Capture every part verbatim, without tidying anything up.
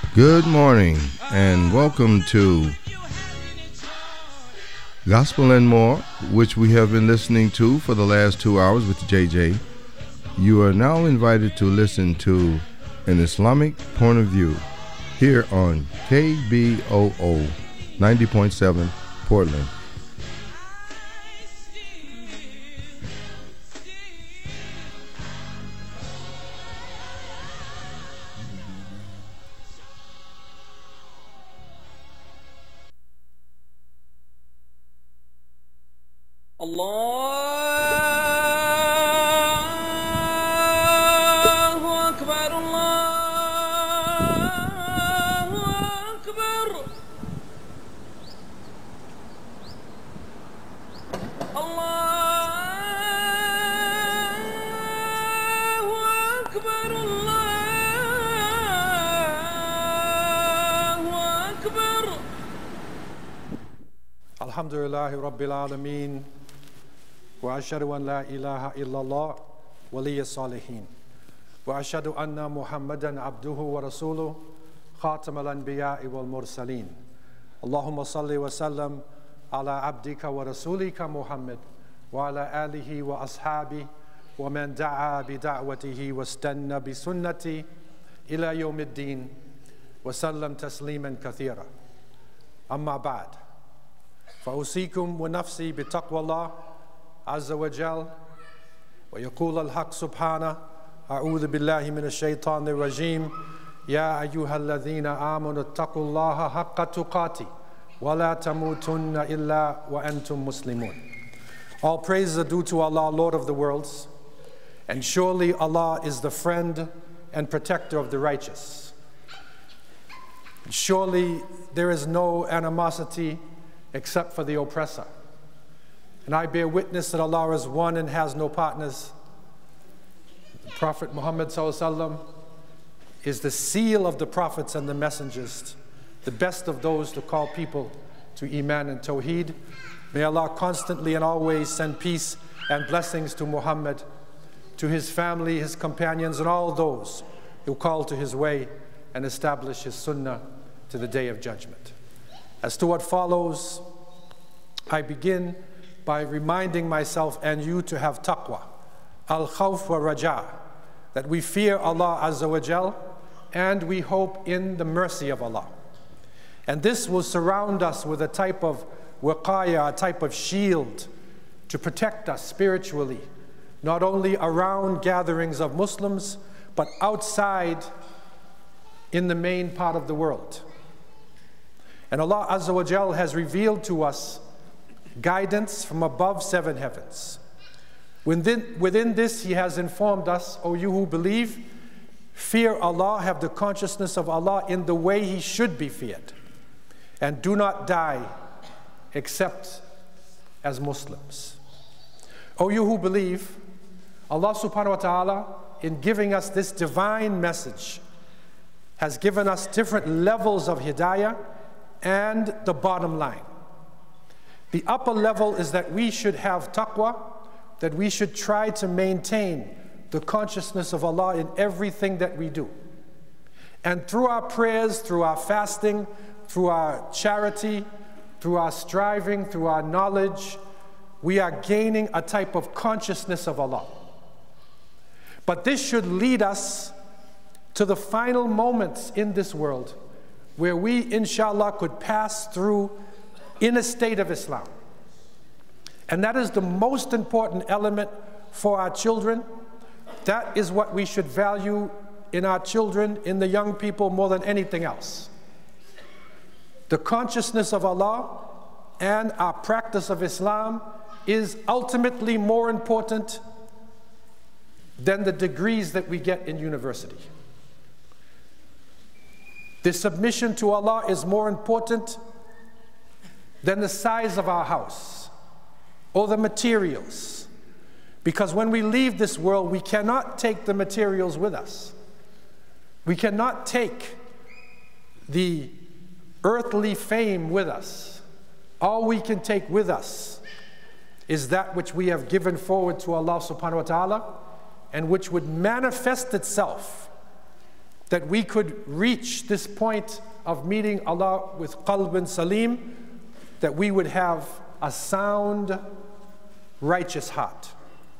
Good morning and welcome to Gospel and More, which we have been listening to for the last two hours with J J. You are now invited to listen to an Islamic point of view here on K B O O ninety point seven Portland. Alhamdulillahi Rabbil Alameen wa ashhadu an la ilaha illallah waliyya salihin wa ashhadu anna Muhammadan abduhu wa rasuluh khatam al-anbiya'i wal mursaleen. Allahumma salli wa sallam ala abdika wa rasulika Muhammad wa ala alihi wa ashabi wa man da'a bi da'watihi wa stanna bi sunnati ila yawmiddin wa sallam tasliman kathira. Amma ba'd. فأوصيكم ونفسي بتقوى الله عز وجل ويقول الحق سبحانه أعوذ بالله من الشيطان الرجيم يا أيها الذين آمنوا اتقوا الله حق تقاته ولا تموتن إلا وأنتم مسلمون. All praises are due to Allah, Lord of the worlds, and surely Allah is the friend and protector of the righteous. Surely there is no animosity except for the oppressor. And I bear witness that Allah is one and has no partners. The Prophet Muhammad ﷺ is the seal of the prophets and the messengers, the best of those to call people to Iman and Tawheed. May Allah constantly and always send peace and blessings to Muhammad, to his family, his companions, and all those who call to his way and establish his sunnah to the day of judgment. As to what follows, I begin by reminding myself and you to have taqwa, al-khawf wa raja, that we fear Allah Azza wa Jal and we hope in the mercy of Allah. And this will surround us with a type of waqaya, a type of shield to protect us spiritually, not only around gatherings of Muslims, but outside in the main part of the world. And Allah Azza wa Jal has revealed to us guidance from above seven heavens. Within, within this, He has informed us, O you who believe, fear Allah, have the consciousness of Allah in the way He should be feared, and do not die except as Muslims. O you who believe, Allah subhanahu wa ta'ala, in giving us this divine message, has given us different levels of hidayah and the bottom line. The upper level is that we should have taqwa, that we should try to maintain the consciousness of Allah in everything that we do. And through our prayers, through our fasting, through our charity, through our striving, through our knowledge, we are gaining a type of consciousness of Allah. But this should lead us to the final moments in this world where we, inshallah, could pass through in a state of Islam. And that is the most important element for our children. That is what we should value in our children, in the young people, more than anything else. The consciousness of Allah and our practice of Islam is ultimately more important than the degrees that we get in university. The submission to Allah is more important than the size of our house or the materials. Because when we leave this world, we cannot take the materials with us. We cannot take the earthly fame with us. All we can take with us is that which we have given forward to Allah subhanahu wa ta'ala, and which would manifest itself that we could reach this point of meeting Allah with qalbun salim, that we would have a sound, righteous heart.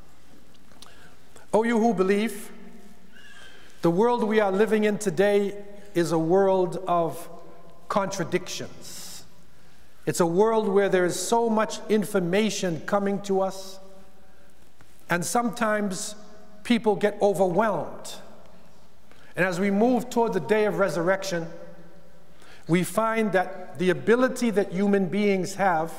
O you who believe, the world we are living in today is a world of contradictions. It's a world where there is so much information coming to us, and sometimes people get overwhelmed. And as we move toward the day of resurrection, we find that the ability that human beings have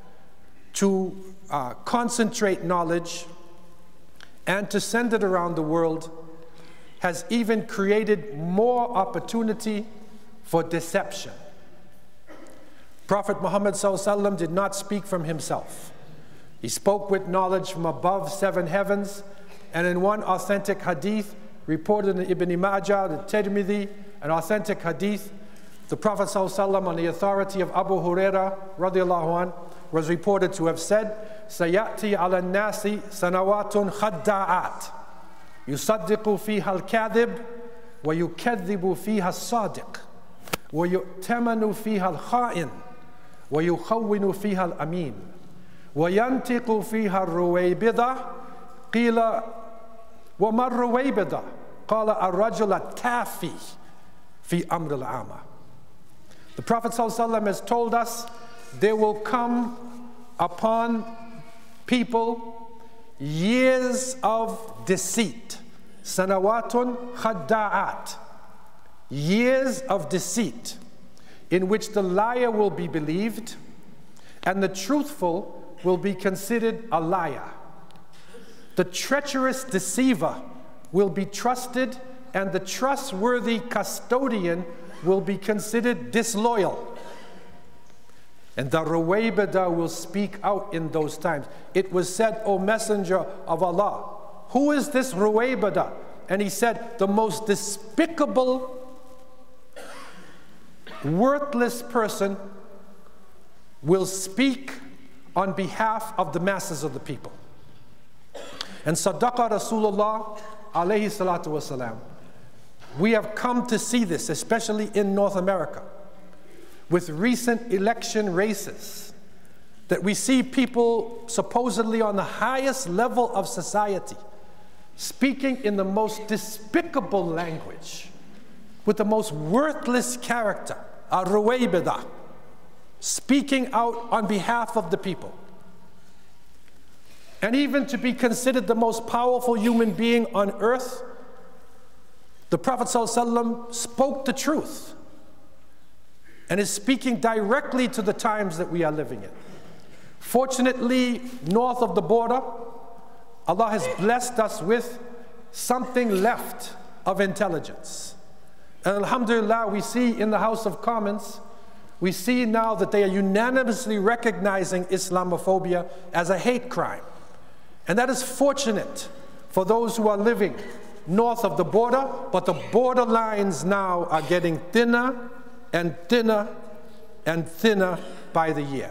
to uh, concentrate knowledge and to send it around the world has even created more opportunity for deception. Prophet Muhammad ﷺ did not speak from himself. He spoke with knowledge from above seven heavens, and in one authentic hadith reported in Ibn Majah, the Tirmidhi, an authentic hadith, the Prophet ﷺ, on the authority of Abu Huraira radiallahu anh, was reported to have said, "Sayati ala nasi sanawatun khadda'at, yusaddiqu fiha al-kadhib, wa yukadhibu fiha al-sadiq, wa yu'tamanu fiha al-kha'in, wa yukhawwinu fiha al-amin, wa yantiqu fiha al-ruwaybida, qila wa ma al-ruwaybida, qala ar-rajul at-tafi fi amr al-ama." The Prophet ﷺ has told us there will come upon people years of deceit. Sanawatun khadda'at. Years of deceit in which the liar will be believed and the truthful will be considered a liar. The treacherous deceiver will be trusted and the trustworthy custodian will be considered disloyal. And the Ruwaybida will speak out in those times. It was said, O Messenger of Allah, who is this Ruwaybida? And he said, the most despicable, worthless person will speak on behalf of the masses of the people. And Sadaqa Rasulullah alayhi salatu wasalam. We have come to see this, especially in North America, with recent election races, that we see people supposedly on the highest level of society speaking in the most despicable language, with the most worthless character, a ruwaybida, speaking out on behalf of the people. And even to be considered the most powerful human being on earth, the Prophet ﷺ spoke the truth and is speaking directly to the times that we are living in. Fortunately, north of the border, Allah has blessed us with something left of intelligence. And alhamdulillah, we see in the House of Commons, we see now that they are unanimously recognizing Islamophobia as a hate crime. And that is fortunate for those who are living north of the border, but the border lines now are getting thinner and thinner and thinner by the year.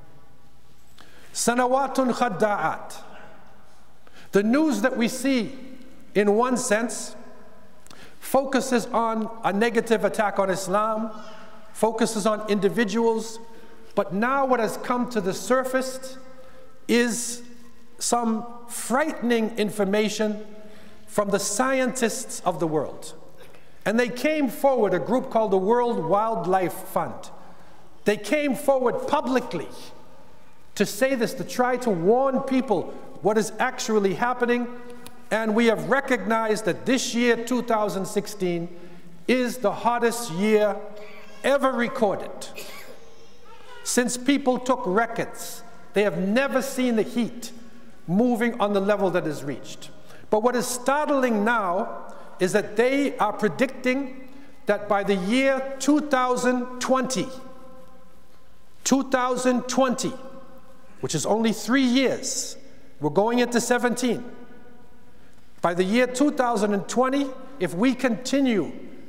Sanawatun khadda'at. The news that we see, in one sense, focuses on a negative attack on Islam, focuses on individuals, but now what has come to the surface is some frightening information from the scientists of the world. And they came forward, a group called the World Wildlife Fund. They came forward publicly to say this, to try to warn people what is actually happening. And we have recognized that this year, two thousand sixteen, is the hottest year ever recorded. Since people took records, they have never seen the heat moving on the level that is reached. But what is startling now is that they are predicting that by the year two thousand twenty, two thousand twenty, which is only three years, we're going into seventeen. By the year two thousand twenty, if we continue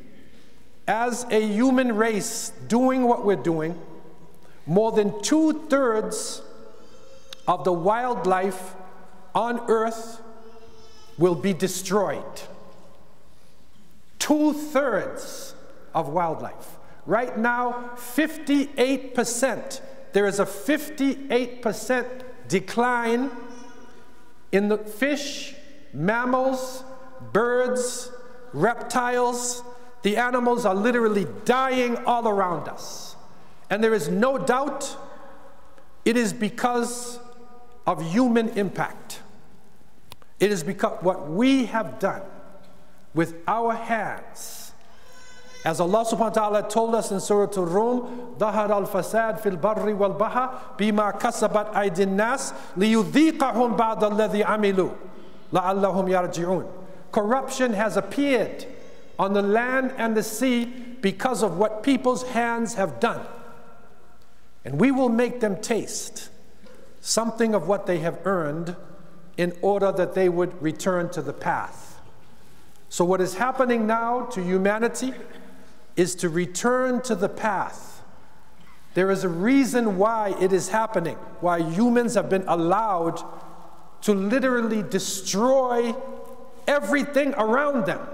as a human race doing what we're doing, more than two-thirds of the wildlife on Earth will be destroyed. two-thirds of wildlife. Right now, fifty-eight percent. There is a fifty-eight percent decline in the fish, mammals, birds, reptiles. The animals are literally dying all around us. And there is no doubt it is because of human impact. It is because what we have done with our hands. As Allah subhanahu wa ta'ala told us in Surah Al-Rum, ظَهَرَ الْفَسَادِ فِي الْبَرِّ وَالْبَحْرِ بِمَا كَسَبَتْ أَيْدِي النَّاسِ لِيُذِيقَهُمْ بَعْضَ الَّذِي عَمِلُوا لَعَلَّهُمْ يَرْجِعُونَ. Corruption has appeared on the land and the sea because of what people's hands have done. And we will make them taste something of what they have earned in order that they would return to the path. So what is happening now to humanity is to return to the path. There is a reason why it is happening, why humans have been allowed to literally destroy everything around them.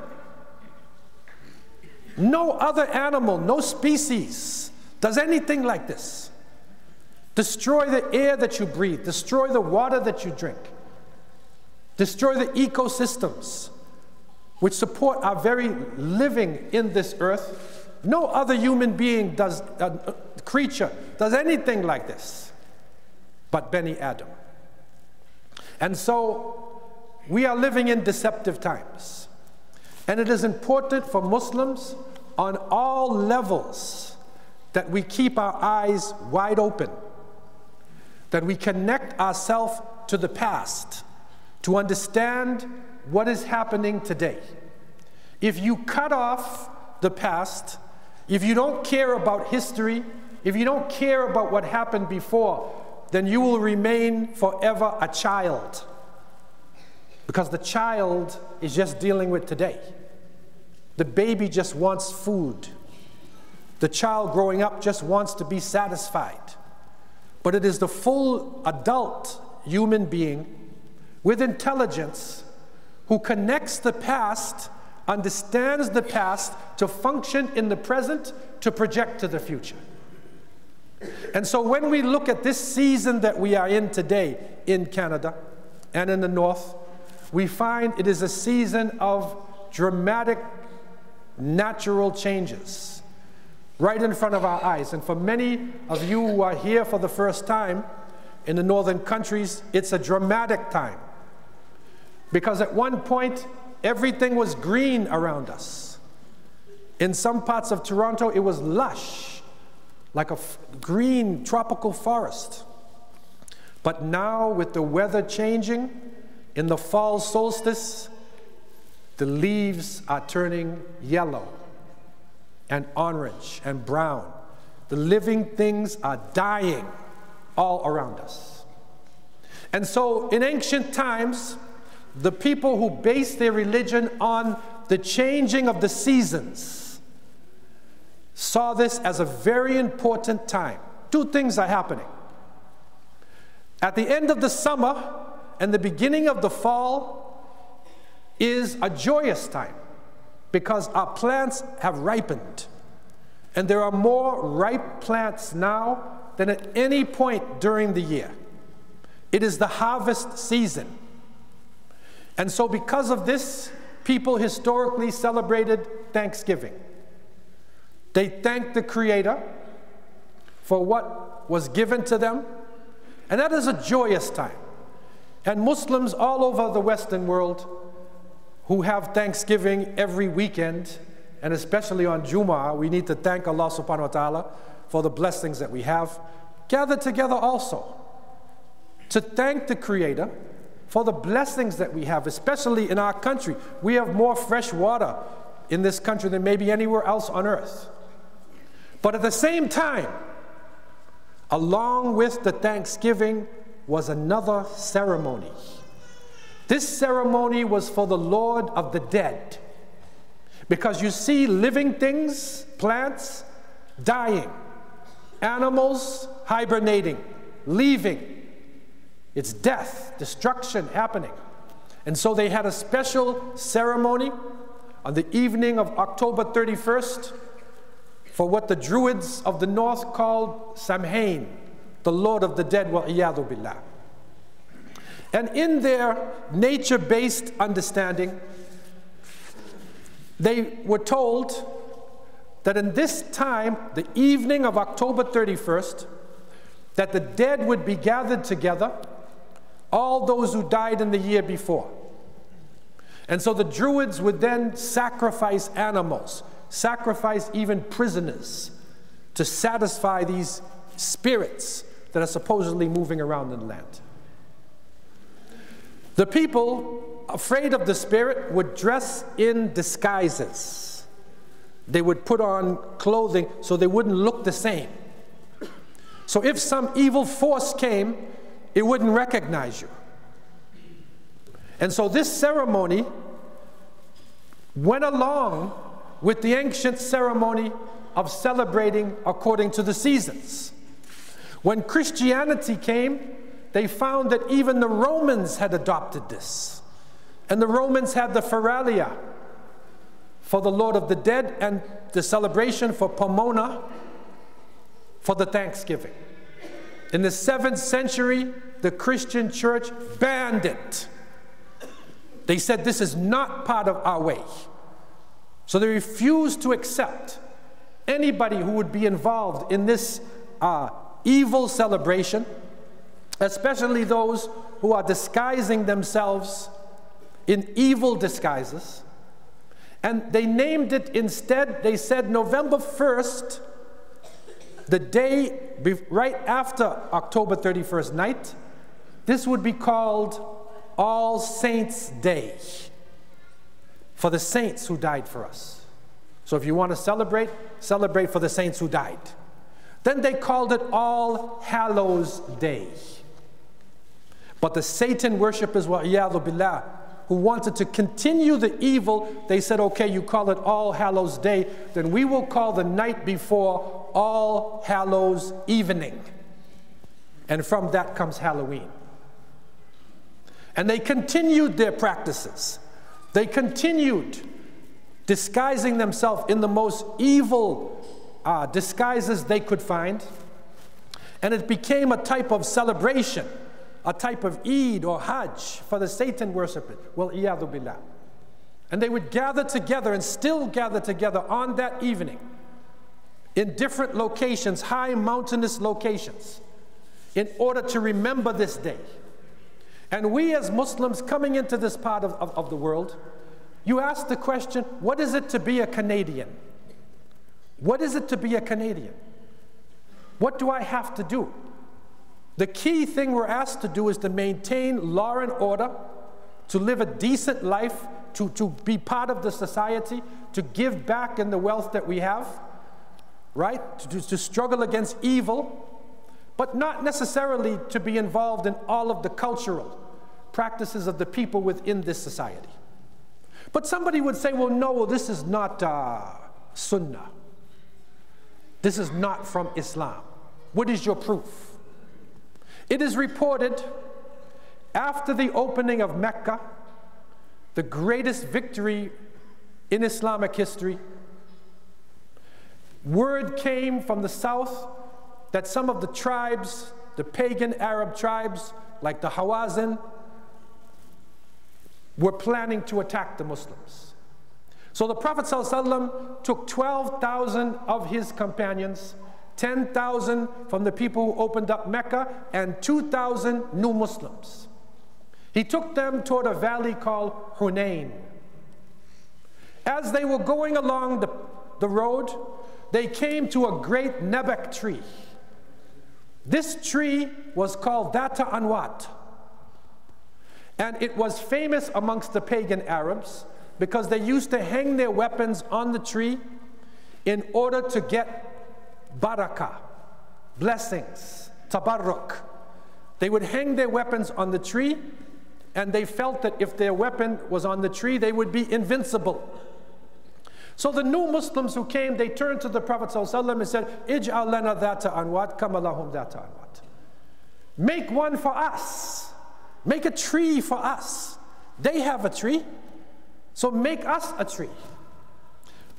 No other animal, no species does anything like this. Destroy the air that you breathe, destroy the water that you drink, destroy the ecosystems which support our very living in this earth. No other human being does, uh, creature does anything like this but Bani Adam. And so we are living in deceptive times. And it is important for Muslims on all levels that we keep our eyes wide open, that we connect ourselves to the past to understand what is happening today. If you cut off the past, if you don't care about history, if you don't care about what happened before, then you will remain forever a child. Because the child is just dealing with today. The baby just wants food. The child growing up just wants to be satisfied. But it is the full adult human being with intelligence who connects the past, understands the past to function in the present, to project to the future. And so when we look at this season that we are in today in Canada and in the North, we find it is a season of dramatic natural changes right in front of our eyes. And for many of you who are here for the first time in the northern countries, it's a dramatic time. Because at one point, everything was green around us. In some parts of Toronto, it was lush, like a green tropical forest. But now, with the weather changing, in the fall solstice, the leaves are turning yellow and orange and brown. The living things are dying all around us. And so in ancient times, the people who based their religion on the changing of the seasons saw this as a very important time. Two things are happening. At the end of the summer and the beginning of the fall is a joyous time because our plants have ripened. And there are more ripe plants now than at any point during the year. It is the harvest season. And so because of this, people historically celebrated Thanksgiving. They thanked the Creator for what was given to them. And that is a joyous time. And Muslims all over the Western world who have Thanksgiving every weekend, and especially on Jumu'ah, we need to thank Allah subhanahu wa ta'ala for the blessings that we have, gather together also to thank the Creator for the blessings that we have, especially in our country. We have more fresh water in this country than maybe anywhere else on earth. But at the same time, along with the Thanksgiving was another ceremony. This ceremony was for the Lord of the dead. Because you see living things, plants, dying, animals hibernating, leaving. It's death, destruction happening. And so they had a special ceremony on the evening of October thirty-first, for what the Druids of the north called Samhain, the Lord of the Dead, wa'iyadu billah. And in their nature-based understanding, they were told that in this time, the evening of October thirty-first, that the dead would be gathered together, all those who died in the year before. And so the Druids would then sacrifice animals, sacrifice even prisoners, to satisfy these spirits that are supposedly moving around in the land. The people, afraid of the spirit, would dress in disguises. They would put on clothing so they wouldn't look the same. So if some evil force came, it wouldn't recognize you. And so this ceremony went along with the ancient ceremony of celebrating according to the seasons. When Christianity came, they found that even the Romans had adopted this. And the Romans had the Feralia for the Lord of the Dead and the celebration for Pomona for the Thanksgiving. In the seventh century, the Christian church banned it. They said this is not part of our way. So they refused to accept anybody who would be involved in this uh, evil celebration, especially those who are disguising themselves in evil disguises. And they named it instead, they said November first, the day right after October thirty-first night, this would be called All Saints' Day, for the saints who died for us. So if you want to celebrate, celebrate for the saints who died. Then they called it All Hallows' Day. But the Satan worshippers, wa'iyadu billah, who wanted to continue the evil, they said, okay, you call it All Hallows' Day, then we will call the night before All Hallows' Evening. And from that comes Halloween. And they continued their practices. They continued disguising themselves in the most evil uh, disguises they could find. And it became a type of celebration, a type of Eid or Hajj for the Satan worshippers. Well, iyadu billah. And they would gather together and still gather together on that evening in different locations, high mountainous locations, in order to remember this day. And we as Muslims coming into this part of, of, of the world, you ask the question, what is it to be a Canadian? What is it to be a Canadian? What do I have to do? The key thing we're asked to do is to maintain law and order, to live a decent life, to, to be part of the society, to give back in the wealth that we have, right? To, to struggle against evil, but not necessarily to be involved in all of the cultural practices of the people within this society. But somebody would say, well, no, well, this is not uh, Sunnah. This is not from Islam. What is your proof? It is reported after the opening of Mecca, the greatest victory in Islamic history, word came from the south that some of the tribes, the pagan Arab tribes, like the Hawazin, were planning to attack the Muslims. So the Prophet ﷺ took twelve thousand of his companions, ten thousand from the people who opened up Mecca, and two thousand new Muslims. He took them toward a valley called Hunain. As they were going along the, the road, they came to a great Nebek tree. This tree was called Data Anwat. And it was famous amongst the pagan Arabs because they used to hang their weapons on the tree in order to get barakah, blessings, tabarruk. They would hang their weapons on the tree, and they felt that if their weapon was on the tree, they would be invincible. So the new Muslims who came, they turned to the Prophet ﷺ and said, Ij'al lana dhata anwat kama lahum dhata anwat. Make one for us. Make a tree for us. They have a tree, so make us a tree.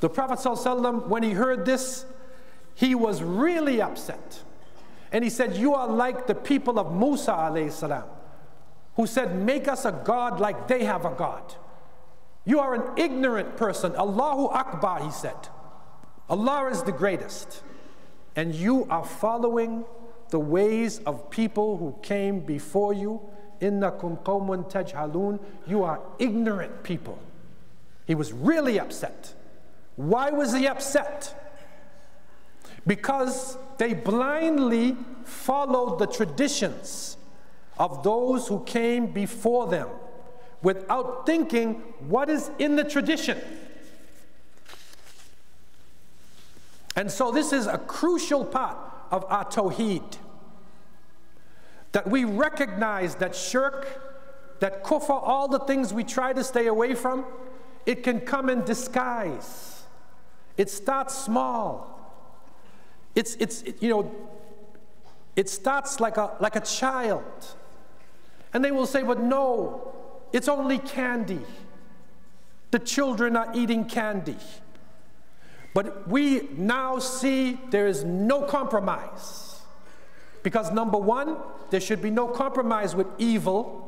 The Prophet ﷺ, when he heard this, he was really upset. And he said, you are like the people of Musa alayhi salam, who said, make us a God like they have a God. You are an ignorant person. Allahu Akbar, he said. Allah is the greatest. And you are following the ways of people who came before you. Innakum qawmun tajhalun. You are ignorant people. He was really upset. Why was he upset? Because they blindly followed the traditions of those who came before them without thinking what is in the tradition. And so this is a crucial part of our tawheed, that we recognize that shirk, that kufr, all the things we try to stay away from, it can come in disguise. It starts small. It's, it's it, you know, it starts like a, like a child. And they will say, but no, it's only candy. The children are eating candy. But we now see there is no compromise. Because number one, there should be no compromise with evil.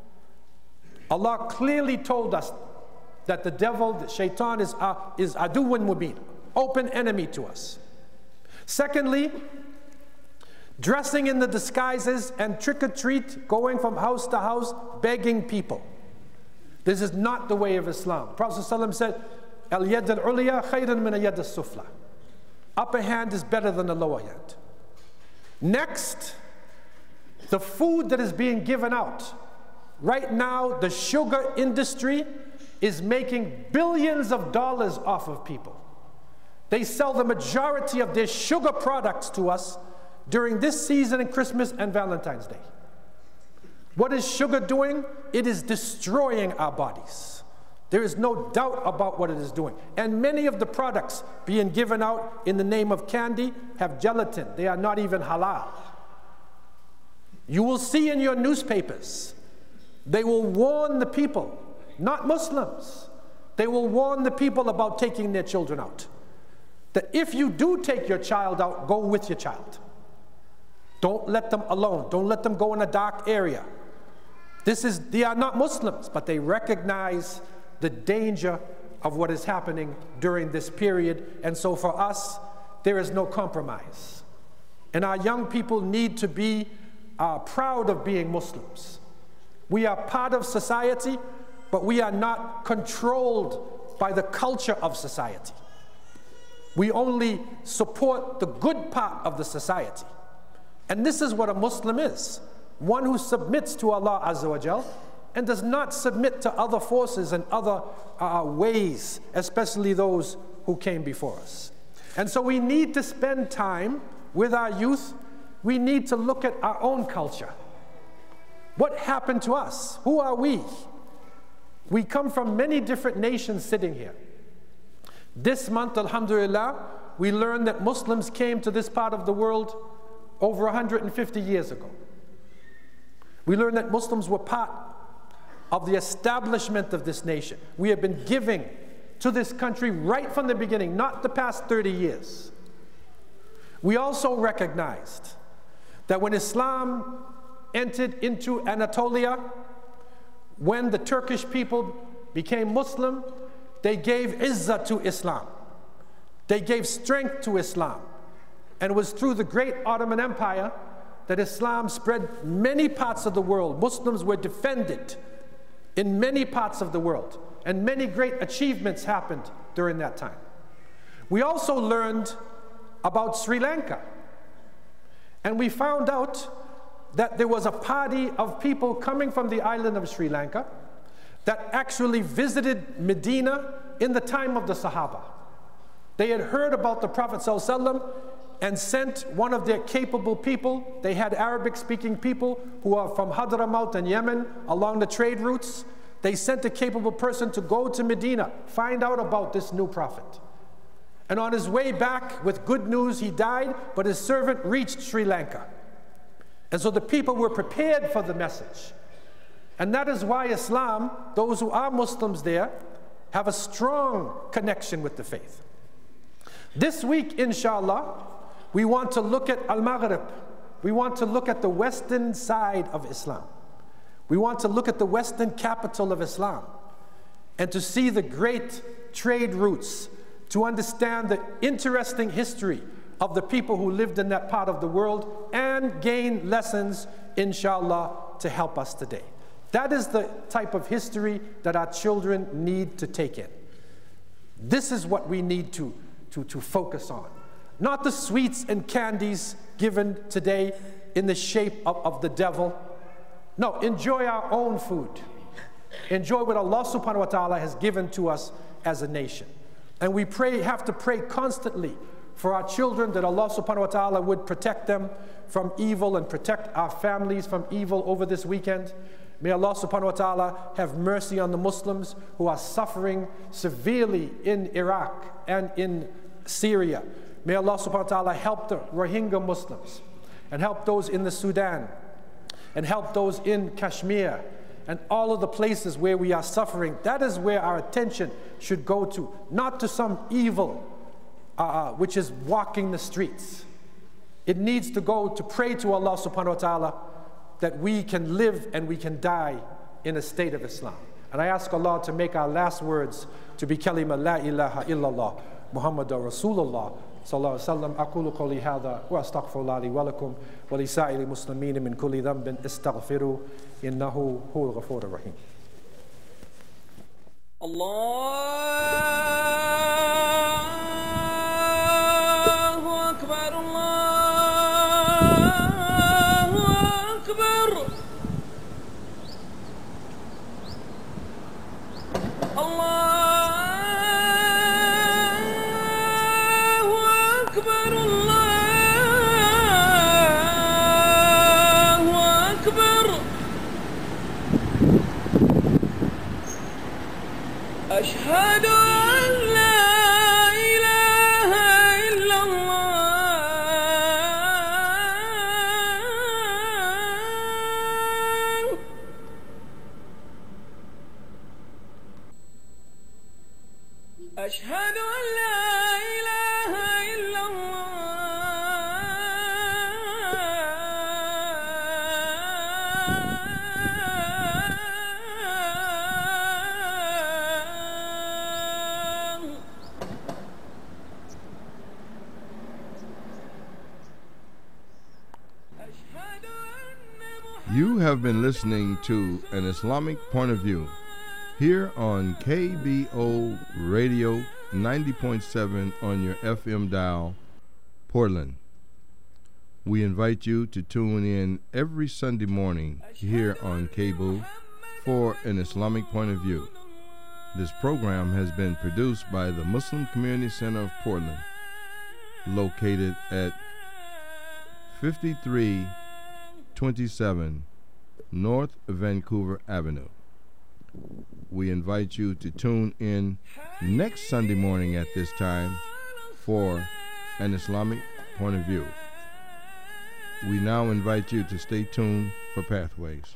Allah clearly told us that the devil, the shaitan, is, uh, is aduwwun mubin, open enemy to us. Secondly, dressing in the disguises and trick-or-treat, going from house to house, begging people. This is not the way of Islam. Prophet ﷺ said, Al-yad al-ulya khayran min al-yad al-sufla. Upper hand is better than the lower hand. Next, the food that is being given out. Right now, the sugar industry is making billions of dollars off of people. They sell the majority of their sugar products to us during this season in Christmas and Valentine's Day. What is sugar doing? It is destroying our bodies. There is no doubt about what it is doing. And many of the products being given out in the name of candy have gelatin. They are not even halal. You will see in your newspapers, they will warn the people, not Muslims, they will warn the people about taking their children out. That if you do take your child out, go with your child. Don't let them alone. Don't let them go in a dark area. This is, they are not Muslims, but they recognize the danger of what is happening during this period. And so for us, there is no compromise. And our young people need to be uh, proud of being Muslims. We are part of society, but we are not controlled by the culture of society. We only support the good part of the society. And this is what a Muslim is. One who submits to Allah Azza wa Jal and does not submit to other forces and other uh, ways, especially those who came before us. And so we need to spend time with our youth. We need to look at our own culture. What happened to us? Who are we? We come from many different nations sitting here. This month, alhamdulillah, we learned that Muslims came to this part of the world over one hundred fifty years ago. We learned that Muslims were part of the establishment of this nation. We have been giving to this country right from the beginning, not the past thirty years. We also recognized that when Islam entered into Anatolia, when the Turkish people became Muslim, they gave izzah to Islam. They gave strength to Islam. And it was through the great Ottoman Empire that Islam spread many parts of the world. Muslims were defended in many parts of the world. And many great achievements happened during that time. We also learned about Sri Lanka. And we found out that there was a party of people coming from the island of Sri Lanka that actually visited Medina in the time of the Sahaba. They had heard about the Prophet ﷺ and sent one of their capable people. They had Arabic-speaking people who are from Hadramaut and Yemen along the trade routes. They sent a capable person to go to Medina, find out about this new prophet. And on his way back with good news, he died, but his servant reached Sri Lanka. And so the people were prepared for the message. And that is why Islam, those who are Muslims there, have a strong connection with the faith. This week, inshallah, we want to look at Al-Maghrib. We want to look at the western side of Islam. We want to look at the western capital of Islam and to see the great trade routes, to understand the interesting history of the people who lived in that part of the world and gain lessons, inshallah, to help us today. That is the type of history that our children need to take in. This is what we need to, to, to focus on. Not the sweets and candies given today in the shape of, of the devil. No, enjoy our own food. Enjoy what Allah subhanahu wa ta'ala has given to us as a nation. And we pray, have to pray constantly for our children that Allah subhanahu wa ta'ala would protect them from evil and protect our families from evil over this weekend. May Allah subhanahu wa ta'ala have mercy on the Muslims who are suffering severely in Iraq and in Syria. May Allah subhanahu wa ta'ala help the Rohingya Muslims and help those in the Sudan and help those in Kashmir and all of the places where we are suffering. That is where our attention should go to, not to some evil uh, which is walking the streets. It needs to go to pray to Allah subhanahu wa ta'ala that we can live and we can die in a state of Islam. And I ask Allah to make our last words to be kalima la ilaha illallah Muhammadur Rasulullah sallallahu alaihi wasallam. Aqulu qawli hadha wa astaghfirullah li wa lakum wa li sa'ili muslimin min kulli dhanbin istaghfiru innahu huwal ghafurur rahim. Allahu akbar, Allahu akbar, Allah. أشهد أن لا إله إلا الله. أشهد أن لا إله إلا الله. You have been listening to An Islamic Point of View here on K B O Radio ninety point seven on your F M dial, Portland. We invite you to tune in every Sunday morning here on K B O for An Islamic Point of View. This program has been produced by the Muslim Community Center of Portland, located at fifty-three twenty-seven North Vancouver Avenue. We invite you to tune in next Sunday morning at this time for An Islamic Point of View. We now invite you to stay tuned for Pathways.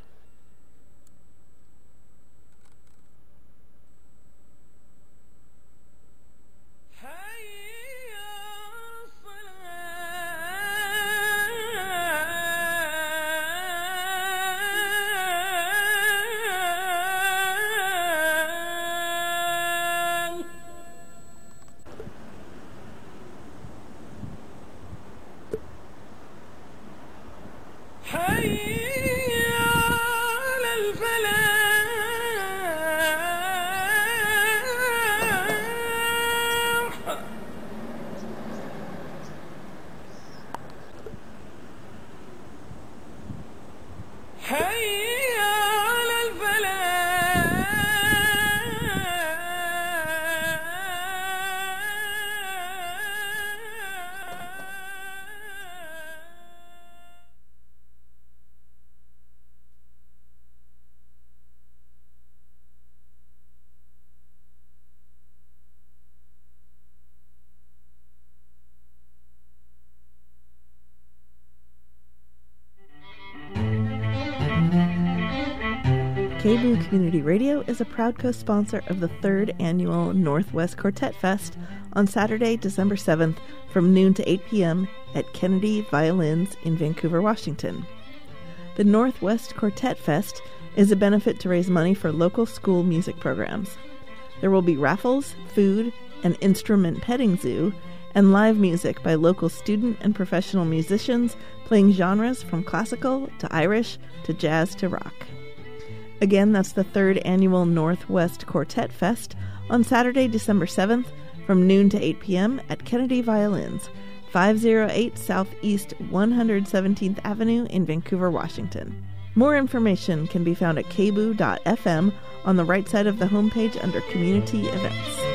K B O O Community Radio is a proud co-sponsor of the third annual Northwest Quartet Fest on Saturday, December seventh from noon to eight p.m. at Kennedy Violins in Vancouver, Washington. The Northwest Quartet Fest is a benefit to raise money for local school music programs. There will be raffles, food, an instrument petting zoo, and live music by local student and professional musicians playing genres from classical to Irish to jazz to rock. Again, that's the third annual Northwest Quartet Fest on Saturday, December seventh from noon to eight p.m. at Kennedy Violins, five oh eight Southeast one hundred seventeenth Avenue in Vancouver, Washington. More information can be found at k b o o dot f m on the right side of the homepage under Community Events.